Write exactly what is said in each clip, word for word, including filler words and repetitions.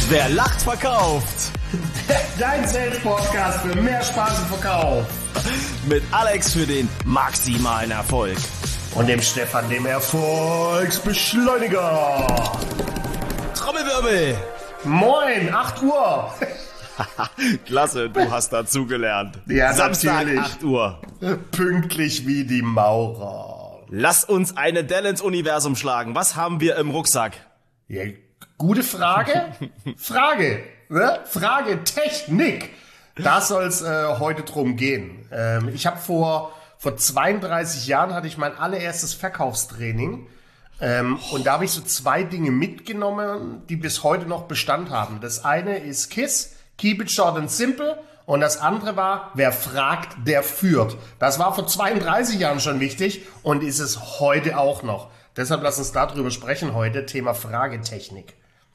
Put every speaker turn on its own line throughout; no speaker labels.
Wer lacht, verkauft.
Dein Sales-Podcast für mehr Spaß im Verkauf.
Mit Alex für den maximalen Erfolg.
Und dem Stefan, dem Erfolgsbeschleuniger.
Trommelwirbel.
Moin, acht Uhr.
Klasse, du hast dazugelernt.
Ja,
Samstag,
natürlich.
acht Uhr.
Pünktlich wie die Maurer.
Lass uns eine Delle ins Universum schlagen. Was haben wir im Rucksack?
Ja, gute Frage. Frage. Ne? Frage Technik. Da soll es äh, heute drum gehen. Ähm, ich habe vor, vor zweiunddreißig Jahren hatte ich mein allererstes Verkaufstraining. Ähm, und da habe ich so zwei Dinge mitgenommen, die bis heute noch Bestand haben. Das eine ist KISS, Keep it short and simple. Und das andere war, wer fragt, der führt. Das war vor zweiunddreißig Jahren schon wichtig und ist es heute auch noch. Deshalb lass uns darüber sprechen heute, Thema Fragetechnik.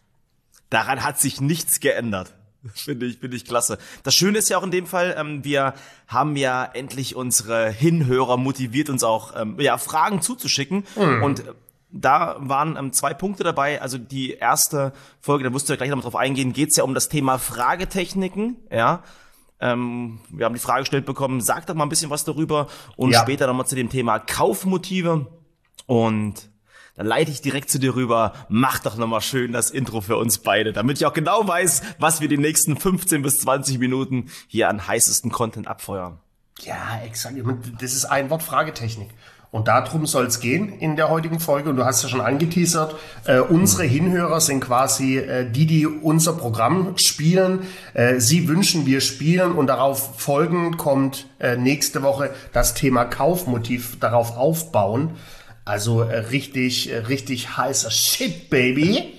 Daran hat sich nichts geändert. Finde ich, finde ich klasse. Das Schöne ist ja auch in dem Fall, ähm, wir haben ja endlich unsere Hinhörer motiviert, uns auch ähm, ja, Fragen zuzuschicken. Mhm. Und da waren ähm, zwei Punkte dabei. Also die erste Folge, da wirst du ja gleich noch mal drauf eingehen, geht's ja um das Thema Fragetechniken. Ja, ähm, wir haben die Frage gestellt bekommen, sag doch mal ein bisschen was darüber. Und ja. Später nochmal zu dem Thema Kaufmotive. Und dann leite ich direkt zu dir rüber. Mach doch nochmal schön das Intro für uns beide, damit ich auch genau weiß, was wir die nächsten fünfzehn bis zwanzig Minuten hier an heißesten Content abfeuern.
Ja, exakt. Das ist ein Wort, Fragetechnik. Und darum soll es gehen in der heutigen Folge. Und du hast ja schon angeteasert, äh, unsere Hinhörer sind quasi äh, die, die unser Programm spielen. Äh, sie wünschen, wir spielen. Und darauf folgend kommt äh, nächste Woche das Thema Kaufmotiv, darauf aufbauen. Also äh, richtig, äh, richtig heißer Shit, Baby.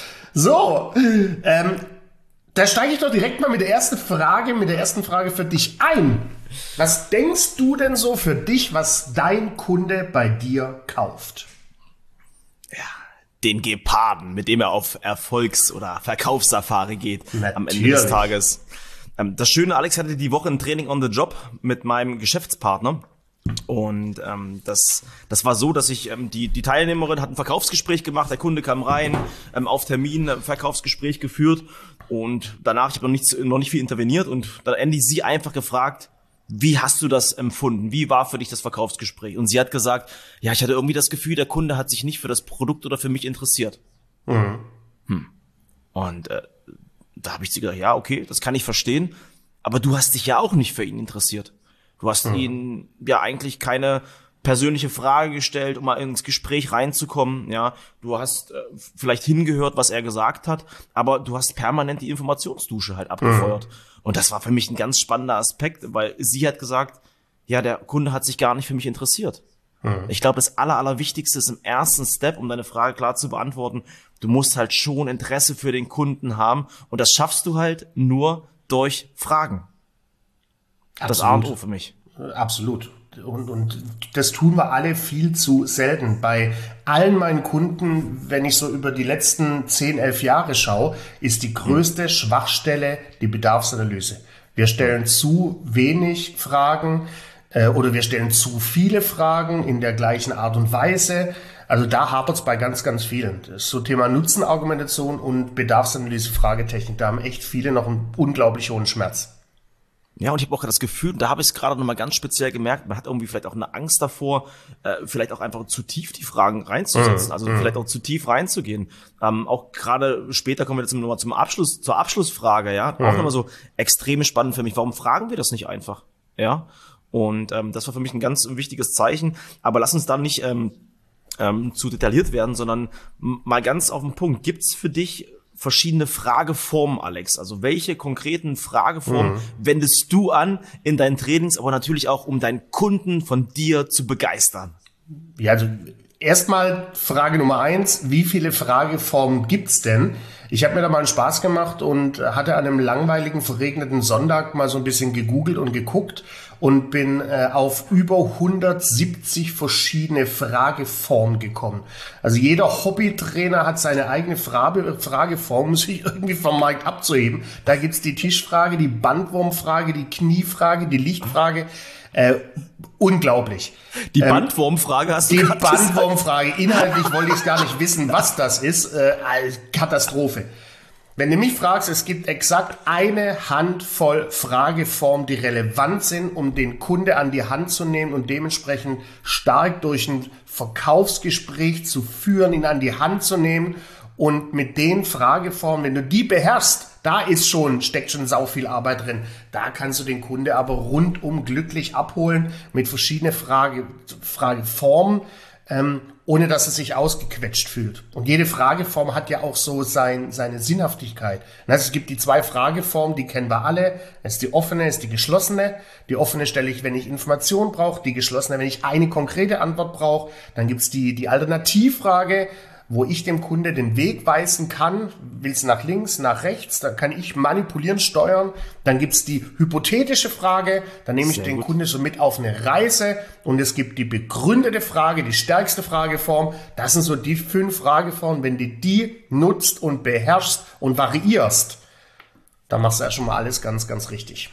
So, ähm, da steige ich doch direkt mal mit der ersten Frage, mit der ersten Frage für dich ein. Was denkst du denn so für dich, was dein Kunde bei dir kauft?
Ja, den Geparden, mit dem er auf Erfolgs- oder Verkaufssafari geht. Natürlich. Am Ende des Tages. Das Schöne, Alex hatte die Woche ein Training on the Job mit meinem Geschäftspartner. Und ähm, das das war so, dass ich ähm, die die Teilnehmerin hat ein Verkaufsgespräch gemacht, der Kunde kam rein, ähm, auf Termin, äh, Verkaufsgespräch geführt und danach, ich habe noch nichts noch nicht viel interveniert und dann endlich sie einfach gefragt, wie hast du das empfunden? Wie war für dich das Verkaufsgespräch? Und sie hat gesagt, ja, ich hatte irgendwie das Gefühl, der Kunde hat sich nicht für das Produkt oder für mich interessiert. Mhm. Hm. Und äh, da habe ich sie gesagt, ja, okay, das kann ich verstehen, aber du hast dich ja auch nicht für ihn interessiert. Du hast mhm. ihnen ja eigentlich keine persönliche Frage gestellt, um mal ins Gespräch reinzukommen. Ja, du hast äh, vielleicht hingehört, was er gesagt hat, aber du hast permanent die Informationsdusche halt abgefeuert. Mhm. Und das war für mich ein ganz spannender Aspekt, weil sie hat gesagt, ja, der Kunde hat sich gar nicht für mich interessiert. Mhm. Ich glaube, das Aller, Allerwichtigste ist im ersten Step, um deine Frage klar zu beantworten, du musst halt schon Interesse für den Kunden haben und das schaffst du halt nur durch Fragen.
Absolut.
Das A und O für mich.
Absolut. Und, und das tun wir alle viel zu selten. Bei allen meinen Kunden, wenn ich so über die letzten zehn, elf Jahre schaue, ist die größte Schwachstelle die Bedarfsanalyse. Wir stellen zu wenig Fragen äh, oder wir stellen zu viele Fragen in der gleichen Art und Weise. Also da hapert es bei ganz, ganz vielen. Das ist so Thema Nutzenargumentation und Bedarfsanalyse, Fragetechnik. Da haben echt viele noch einen unglaublich hohen Schmerz.
Ja, und ich habe auch das Gefühl, da habe ich es gerade nochmal ganz speziell gemerkt, man hat irgendwie vielleicht auch eine Angst davor, äh, vielleicht auch einfach zu tief die Fragen reinzusetzen, also mm. vielleicht auch zu tief reinzugehen. Ähm, auch gerade später kommen wir jetzt nochmal zum Abschluss, zur Abschlussfrage, ja, mm. auch nochmal so extrem spannend für mich. Warum fragen wir das nicht einfach? Ja, und ähm, das war für mich ein ganz wichtiges Zeichen. Aber lass uns da nicht ähm, ähm, zu detailliert werden, sondern mal ganz auf den Punkt. Gibt's für dich verschiedene Frageformen, Alex? Also welche konkreten Frageformen mhm. wendest du an in deinen Trainings, aber natürlich auch, um deinen Kunden von dir zu begeistern?
Ja, also erstmal Frage Nummer eins, wie viele Frageformen gibt's denn? Ich habe mir da mal einen Spaß gemacht und hatte an einem langweiligen, verregneten Sonntag mal so ein bisschen gegoogelt und geguckt und bin äh, auf über hundertsiebzig verschiedene Frageformen gekommen. Also jeder Hobbytrainer hat seine eigene Frage, Frageform, um sich irgendwie vom Markt abzuheben. Da gibt's die Tischfrage, die Bandwurmfrage, die Kniefrage, die Lichtfrage. Äh, unglaublich.
Die Bandwurmfrage hast du
Die Bandwurmfrage. Inhaltlich wollte ich gar nicht wissen, was das ist. Äh, Katastrophe. Wenn du mich fragst, es gibt exakt eine Handvoll Frageformen, die relevant sind, um den Kunde an die Hand zu nehmen und dementsprechend stark durch ein Verkaufsgespräch zu führen, ihn an die Hand zu nehmen. Und mit den Frageformen, wenn du die beherrschst, da ist schon, steckt schon sau viel Arbeit drin. Da kannst du den Kunde aber rundum glücklich abholen mit verschiedenen Frage, Frageformen, ähm, ohne dass er sich ausgequetscht fühlt. Und jede Frageform hat ja auch so sein, seine Sinnhaftigkeit. Also es gibt die zwei Frageformen, die kennen wir alle. Das ist die offene, das ist die geschlossene. Die offene stelle ich, wenn ich Information brauche. Die geschlossene, wenn ich eine konkrete Antwort brauche. Dann gibt's die, die Alternativfrage, wo ich dem Kunde den Weg weisen kann, willst nach links, nach rechts, da kann ich manipulieren, steuern. Dann gibt's die hypothetische Frage, da nehme ich Sehr den gut. Kunde so mit auf eine Reise und es gibt die begründete Frage, die stärkste Frageform. Das sind so die fünf Frageformen, wenn du die nutzt und beherrschst und variierst, dann machst du ja schon mal alles ganz, ganz richtig.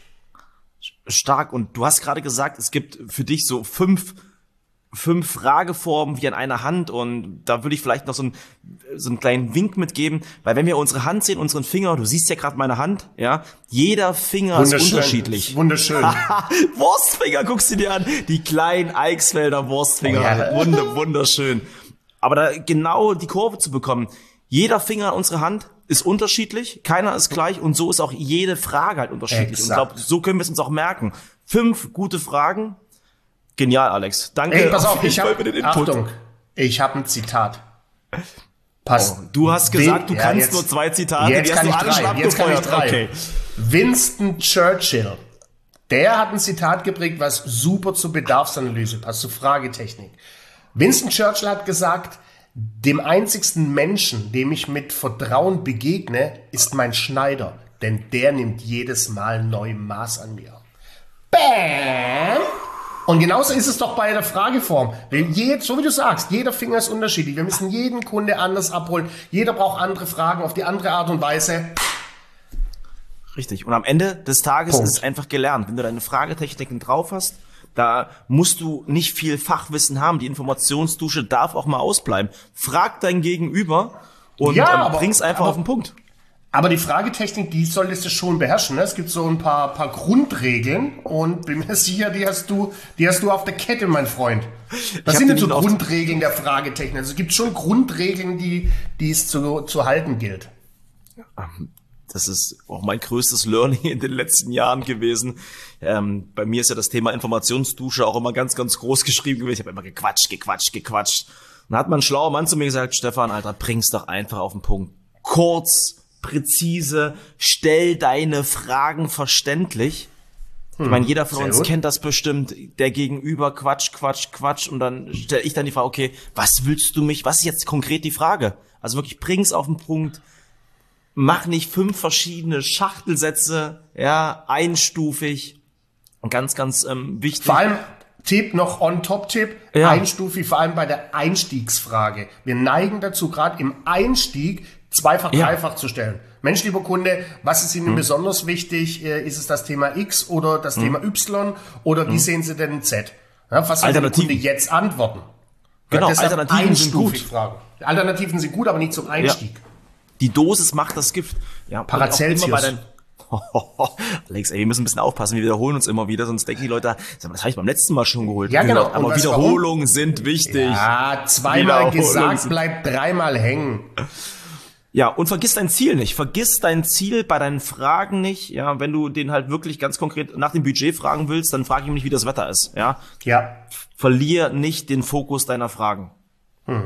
Stark. Und du hast gerade gesagt, es gibt für dich so fünf fünf Frageformen wie an einer Hand und da würde ich vielleicht noch so einen, so einen kleinen Wink mitgeben, weil wenn wir unsere Hand sehen, unseren Finger, du siehst ja gerade meine Hand, ja, jeder Finger ist unterschiedlich.
Wunderschön.
Wurstfinger, guckst du dir an, die kleinen Eichsfelder Wurstfinger, oh ja. Wunder, wunderschön. Aber da genau die Kurve zu bekommen, jeder Finger an unserer Hand ist unterschiedlich, keiner ist gleich und so ist auch jede Frage halt unterschiedlich. Exakt. Und ich glaube, so können wir es uns auch merken. Fünf gute Fragen. Genial, Alex. Danke.
Ey, pass auf, ich hab, Achtung, ich habe ein Zitat.
Passt. Oh, du hast gesagt, du ja, kannst jetzt, nur zwei Zitate.
Jetzt, kann ich, drei, jetzt kann ich drei. Okay. Winston Churchill, der hat ein Zitat geprägt, was super zur Bedarfsanalyse passt, zur Fragetechnik. Winston Churchill hat gesagt, dem einzigsten Menschen, dem ich mit Vertrauen begegne, ist mein Schneider, denn der nimmt jedes Mal neu Maß an mir. Bam! Und genauso ist es doch bei der Frageform. So wie du sagst, jeder Finger ist unterschiedlich. Wir müssen jeden Kunde anders abholen. Jeder braucht andere Fragen auf die andere Art und Weise.
Richtig. Und am Ende des Tages Punkt. Ist es einfach gelernt. Wenn du deine Fragetechniken drauf hast, da musst du nicht viel Fachwissen haben. Die Informationsdusche darf auch mal ausbleiben. Frag dein Gegenüber und ja, ähm, bring's einfach aber, auf den Punkt.
Aber die Fragetechnik, die solltest du schon beherrschen. Ne? Es gibt so ein paar, paar Grundregeln und bin mir sicher, die hast du, die hast du auf der Kette, mein Freund. Was sind denn so Grundregeln der Fragetechnik? Also es gibt schon Grundregeln, die, die es zu, zu halten gilt.
Das ist auch mein größtes Learning in den letzten Jahren gewesen. Ähm, bei mir ist ja das Thema Informationsdusche auch immer ganz, ganz groß geschrieben gewesen. Ich habe immer gequatscht, gequatscht, gequatscht. Und dann hat man ein schlauer Mann zu mir gesagt, Stefan, Alter, bring's doch einfach auf den Punkt. Kurz, präzise, stell deine Fragen verständlich. Hm, ich meine, jeder von uns gut. kennt das bestimmt. Der Gegenüber quatsch, quatsch, quatsch und dann stelle ich dann die Frage, okay, was willst du mich, was ist jetzt konkret die Frage? Also wirklich, bring's auf den Punkt. Mach nicht fünf verschiedene Schachtelsätze, ja, einstufig. Und ganz, ganz ähm, wichtig.
Vor allem, Tipp noch on-top-Tipp, ja. einstufig, vor allem bei der Einstiegsfrage. Wir neigen dazu, gerade im Einstieg zweifach, ja. dreifach zu stellen. Mensch, lieber Kunde, was ist Ihnen hm. besonders wichtig? Ist es das Thema X oder das hm. Thema Y? Oder wie hm. sehen Sie denn Z? Ja, was soll der Kunde jetzt antworten?
Genau, Alternativen sind gut.
Fragen. Alternativen sind gut, aber nicht zum Einstieg. Ja.
Die Dosis macht das Gift. Ja,
Paracelsius.
Alex, ey, wir müssen ein bisschen aufpassen, wir wiederholen uns immer wieder, sonst denken die Leute, das habe ich beim letzten Mal schon geholt.
Ja, genau.
Aber Wiederholungen warum? sind wichtig.
Ja, zweimal gesagt, bleibt dreimal hängen.
Ja, und vergiss dein Ziel nicht. Vergiss dein Ziel bei deinen Fragen nicht. Ja, wenn du den halt wirklich ganz konkret nach dem Budget fragen willst, dann frag ich mich, wie das Wetter ist. Ja.
Ja.
Verlier nicht den Fokus deiner Fragen.
Hm.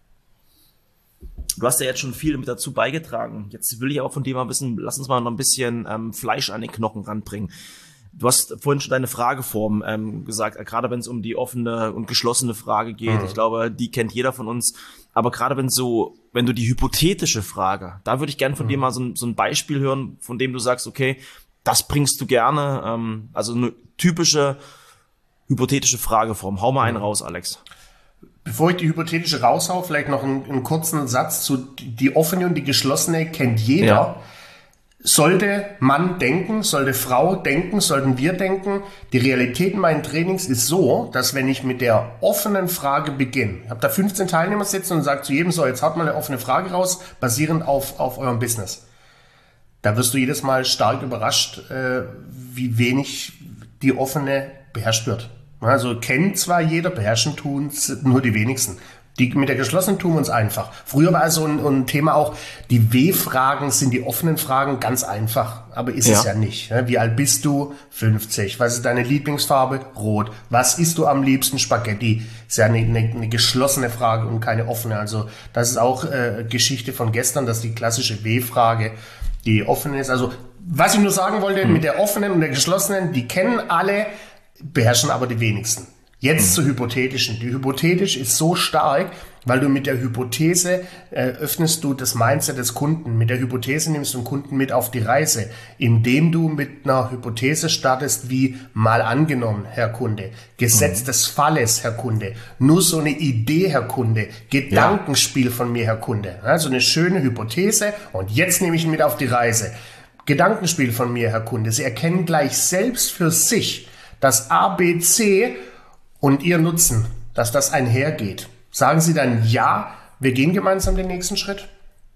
Du hast ja jetzt schon viel mit dazu beigetragen. Jetzt will ich auch von dir mal wissen, lass uns mal noch ein bisschen ähm, Fleisch an den Knochen ranbringen. Du hast vorhin schon deine Frageform ähm, gesagt, gerade wenn es um die offene und geschlossene Frage geht. Mhm. Ich glaube, die kennt jeder von uns. Aber gerade wenn so, wenn du die hypothetische Frage, da würde ich gerne von mhm. dir mal so ein, so ein Beispiel hören, von dem du sagst, okay, das bringst du gerne. Ähm, also eine typische hypothetische Frageform. Hau mal einen mhm. raus, Alex.
Bevor ich die hypothetische raushau, vielleicht noch einen, einen kurzen Satz zu die offene und die geschlossene kennt jeder. Ja. Sollte Mann denken, sollte Frau denken, sollten wir denken. Die Realität in meinen Trainings ist so, dass wenn ich mit der offenen Frage beginne, ich habe da fünfzehn Teilnehmer sitzen und sage zu jedem so, jetzt haut mal eine offene Frage raus, basierend auf, auf eurem Business. Da wirst du jedes Mal stark überrascht, äh, wie wenig die offene beherrscht wird. Also kennt zwar jeder, beherrschen tun nur die wenigsten. Die mit der geschlossenen tun wir uns einfach. Früher war so ein, ein Thema auch, die W-Fragen sind die offenen Fragen ganz einfach. Aber ist ja. es ja nicht. Wie alt bist du? fünfzig. Was ist deine Lieblingsfarbe? Rot. Was isst du am liebsten? Spaghetti. Ist ja eine, eine, eine geschlossene Frage und keine offene. Also das ist auch äh, Geschichte von gestern, dass die klassische W-Frage die offene ist. Also was ich nur sagen wollte, hm. mit der offenen und der geschlossenen, die kennen alle, beherrschen aber die wenigsten. Jetzt zur hypothetischen. Die hypothetisch ist so stark, weil du mit der Hypothese äh, öffnest du das Mindset des Kunden. Mit der Hypothese nimmst du den Kunden mit auf die Reise, indem du mit einer Hypothese startest wie mal angenommen, Herr Kunde, Gesetz mhm. des Falles, Herr Kunde, nur so eine Idee, Herr Kunde, Gedankenspiel ja. von mir, Herr Kunde. Also eine schöne Hypothese und jetzt nehme ich ihn mit auf die Reise. Gedankenspiel von mir, Herr Kunde. Sie erkennen gleich selbst für sich, dass A, B, C und ihr Nutzen, dass das einhergeht. Sagen Sie dann, ja, wir gehen gemeinsam den nächsten Schritt?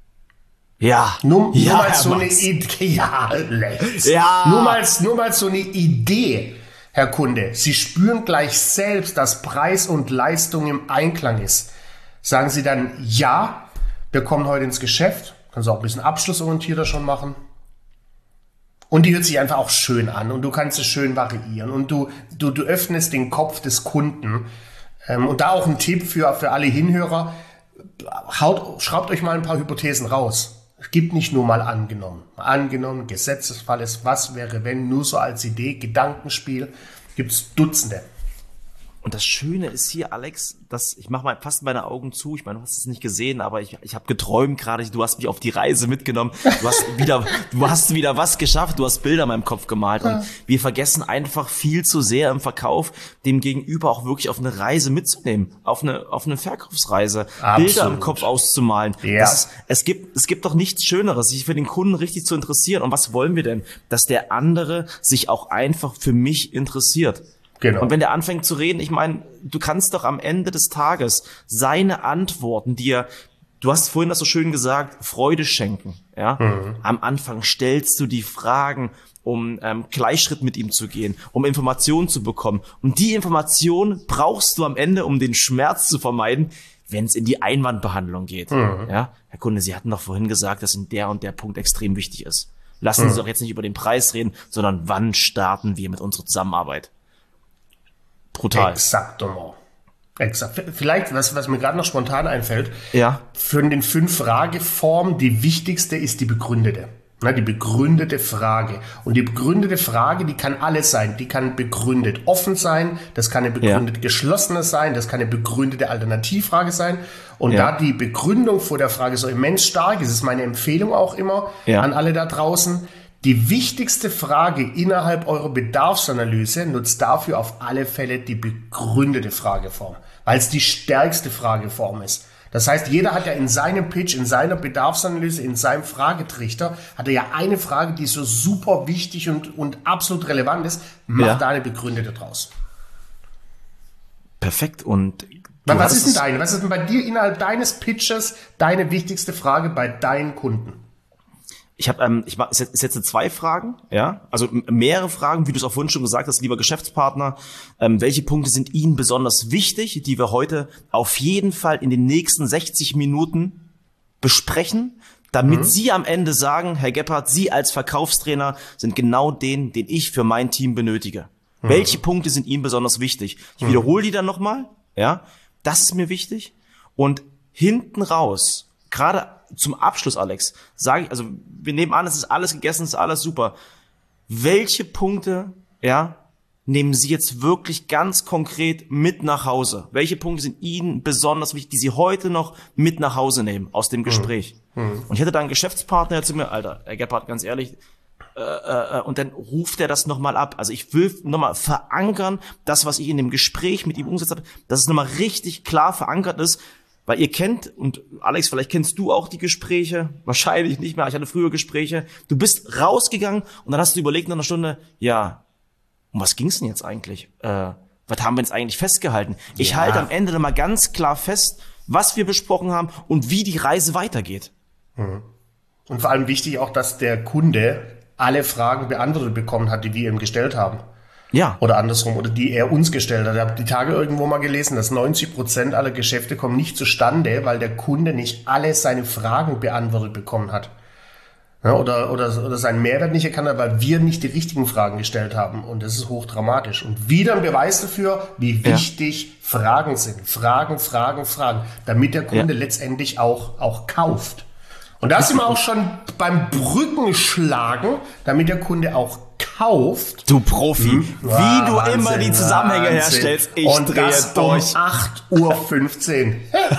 Ja.
Nur,
ja,
nur mal so eine Idee. Ja,
ja.
Nur mal, nur mal so eine Idee, Herr Kunde. Sie spüren gleich selbst, dass Preis und Leistung im Einklang ist. Sagen Sie dann, ja, wir kommen heute ins Geschäft. Können Sie auch ein bisschen abschlussorientierter schon machen. Und die hört sich einfach auch schön an und du kannst es schön variieren und du, du, du öffnest den Kopf des Kunden. Ähm, und da auch ein Tipp für, für alle Hinhörer, haut, schraubt euch mal ein paar Hypothesen raus. Es gibt nicht nur mal angenommen. Angenommen, Gesetzesfall ist, was wäre wenn, nur so als Idee, Gedankenspiel, gibt's Dutzende.
Und das Schöne ist hier, Alex, dass ich mache mal fast meine Augen zu. Ich meine, du hast es nicht gesehen, aber ich, ich habe geträumt gerade. Du hast mich auf die Reise mitgenommen. Du hast wieder, du hast wieder was geschafft. Du hast Bilder in meinem Kopf gemalt. Und wir vergessen einfach viel zu sehr im Verkauf, dem Gegenüber auch wirklich auf eine Reise mitzunehmen, auf eine, auf eine Verkaufsreise, Absolut. Bilder im Kopf auszumalen.
Ja.
Das ist, es gibt, es gibt doch nichts Schöneres, sich für den Kunden richtig zu interessieren. Und was wollen wir denn? Dass der andere sich auch einfach für mich interessiert. Genau. Und wenn der anfängt zu reden, ich meine, du kannst doch am Ende des Tages seine Antworten dir, du hast vorhin das so schön gesagt, Freude schenken. Ja, mhm. Am Anfang stellst du die Fragen, um ähm, Gleichschritt mit ihm zu gehen, um Informationen zu bekommen. Und die Information brauchst du am Ende, um den Schmerz zu vermeiden, wenn es in die Einwandbehandlung geht. Mhm. Ja, Herr Kunde, Sie hatten doch vorhin gesagt, dass in der und der Punkt extrem wichtig ist. Lassen mhm. Sie doch jetzt nicht über den Preis reden, sondern wann starten wir mit unserer Zusammenarbeit? Brutal.
Exaktement. Exakt. Vielleicht, was, was mir gerade noch spontan einfällt,
ja.
Von den fünf Frageformen, die wichtigste ist die begründete. Na, die begründete Frage. Und die begründete Frage, die kann alles sein. Die kann begründet offen sein, das kann eine begründet ja. geschlossene sein, das kann eine begründete Alternativfrage sein. Und ja. da die Begründung vor der Frage so immens stark ist, ist meine Empfehlung auch immer ja. an alle da draußen, die wichtigste Frage innerhalb eurer Bedarfsanalyse nutzt dafür auf alle Fälle die begründete Frageform, weil es die stärkste Frageform ist. Das heißt, jeder hat ja in seinem Pitch, in seiner Bedarfsanalyse, in seinem Fragetrichter, hat er ja eine Frage, die so super wichtig und, und absolut relevant ist, macht ja. da eine begründete draus.
Perfekt. Und
was ist denn deine? Was ist denn bei dir innerhalb deines Pitches deine wichtigste Frage bei deinen Kunden?
Ich habe, ähm, ich setze zwei Fragen, ja, also mehrere Fragen, wie du es auch vorhin schon gesagt hast, lieber Geschäftspartner. Ähm, welche Punkte sind Ihnen besonders wichtig, die wir heute auf jeden Fall in den nächsten sechzig Minuten besprechen, damit mhm. Sie am Ende sagen, Herr Gebhardt, Sie als Verkaufstrainer sind genau den, den ich für mein Team benötige. Mhm. Welche Punkte sind Ihnen besonders wichtig? Ich mhm. wiederhole die dann nochmal, ja, das ist mir wichtig. Und hinten raus, gerade zum Abschluss, Alex, sage ich, also wir nehmen an, es ist alles gegessen, es ist alles super. Welche Punkte, ja, nehmen Sie jetzt wirklich ganz konkret mit nach Hause? Welche Punkte sind Ihnen besonders wichtig, die Sie heute noch mit nach Hause nehmen aus dem Gespräch? Mhm. Und ich hätte da einen Geschäftspartner, der zu mir, Alter, Herr Gebhardt, ganz ehrlich, äh, äh, und dann ruft er das nochmal ab. Also ich will nochmal verankern, das, was ich in dem Gespräch mit ihm umgesetzt habe, dass es nochmal richtig klar verankert ist. Weil ihr kennt, und Alex, vielleicht kennst du auch die Gespräche, wahrscheinlich nicht mehr, ich hatte früher Gespräche, du bist rausgegangen und dann hast du überlegt nach einer Stunde, ja, um was ging's denn jetzt eigentlich? Äh, was haben wir jetzt eigentlich festgehalten? Ich ja. halte am Ende dann mal ganz klar fest, was wir besprochen haben und wie die Reise weitergeht.
Mhm. Und vor allem wichtig auch, dass der Kunde alle Fragen beantwortet bekommen hat, die wir ihm gestellt haben.
Ja.
Oder andersrum, oder die er uns gestellt hat. Ich habe die Tage irgendwo mal gelesen, dass neunzig Prozent aller Geschäfte kommen nicht zustande, weil der Kunde nicht alle seine Fragen beantwortet bekommen hat. Ja, oder, oder, oder seinen Mehrwert nicht erkannt hat, weil wir nicht die richtigen Fragen gestellt haben. Und das ist hochdramatisch. Und wieder ein Beweis dafür, wie wichtig ja. Fragen sind. Fragen, Fragen, Fragen. Damit der Kunde ja. letztendlich auch, auch kauft. Und da sind wir auch schon beim Brückenschlagen, damit der Kunde auch kauft.
Du Profi, hm? wie wow, du Wahnsinn, immer die Zusammenhänge Wahnsinn. herstellst. Ich
Und
drehe
das
durch.
um acht Uhr fünfzehn.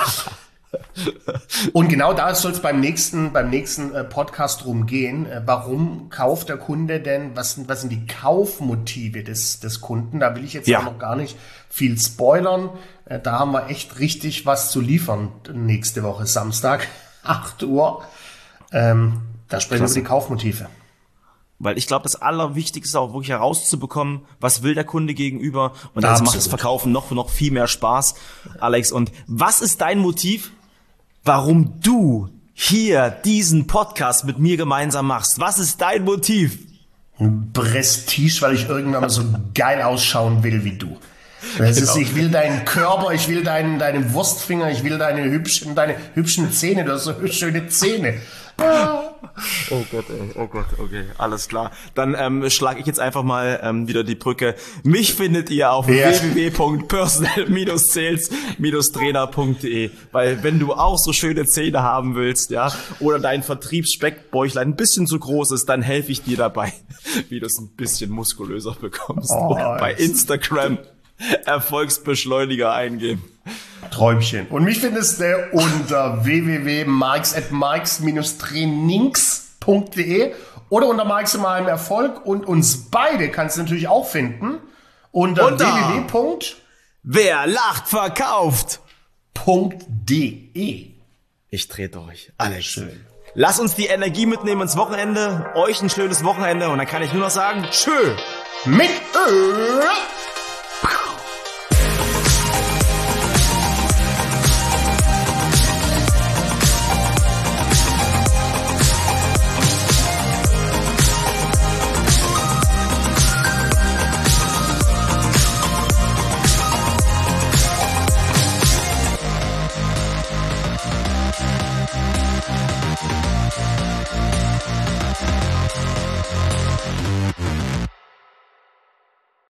Und genau da soll es beim nächsten, beim nächsten äh, Podcast drum gehen. Äh, warum kauft der Kunde denn? Was sind, was sind die Kaufmotive des, des Kunden? Da will ich jetzt ja. auch noch gar nicht viel spoilern. Äh, da haben wir echt richtig was zu liefern nächste Woche Samstag, acht Uhr. Ähm, da sprechen Klasse. wir über die Kaufmotive.
Weil ich glaube, das Allerwichtigste ist auch wirklich herauszubekommen, was will der Kunde gegenüber. Und das macht das Verkaufen noch, noch viel mehr Spaß, Alex. Und was ist dein Motiv, warum du hier diesen Podcast mit mir gemeinsam machst? Was ist dein Motiv?
Prestige, weil ich irgendwann mal so geil ausschauen will wie du. Das genau. ist, ich will deinen Körper, ich will deinen, deine Wurstfinger, ich will deine hübschen, deine hübschen Zähne, du hast so schöne Zähne.
Oh Gott, ey, oh Gott, okay, alles klar. Dann ähm, schlage ich jetzt einfach mal ähm, wieder die Brücke. Mich findet ihr auf ja. w w w punkt personal sales trainer punkt de, weil wenn du auch so schöne Zähne haben willst, ja, oder dein Vertriebsspeckbäuchlein ein bisschen zu groß ist, dann helfe ich dir dabei, wie du es ein bisschen muskulöser bekommst. Oh, oder bei Instagram Erfolgsbeschleuniger eingeben.
Träumchen. Und mich findest du unter w w w punkt marx at marx trainings punkt de oder unter maximalem Erfolg, und uns beide kannst du natürlich auch finden unter, unter w w w punkt
wer lacht verkauft
punkt de.
Ich drehe durch. Alles schön. Lass uns die Energie mitnehmen ins Wochenende. Euch ein schönes Wochenende, und dann kann ich nur noch sagen, tschö.
Mit Ö.